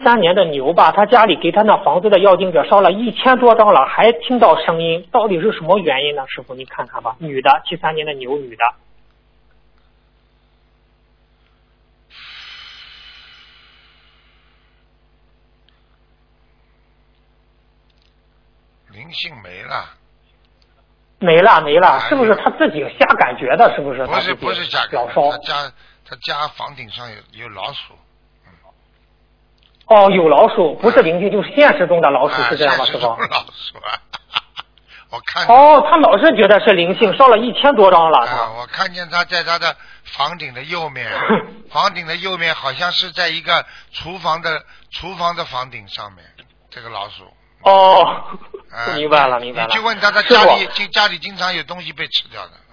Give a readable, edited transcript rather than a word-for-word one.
年的牛吧，他家里给他那房子的要经者烧了1000多张了，还听到声音，到底是什么原因呢？师傅，你看看吧，女的，73年的牛，女的。 灵性没了。 没了，是不是他自己瞎感觉的？是不是？ 不是瞎感觉，他家房顶上有老鼠。 哦，有老鼠，不是灵性，就是现实中的老鼠，是这样吗？师傅？ 老鼠啊，我看。 哦，他老是觉得是灵性，烧了1000多张了。 我看见他在他的房顶的右面，房顶的右面好像是在一个厨房的房顶上面，这个老鼠。 哦，明白了。 你去问他，家里经常有东西被吃掉的。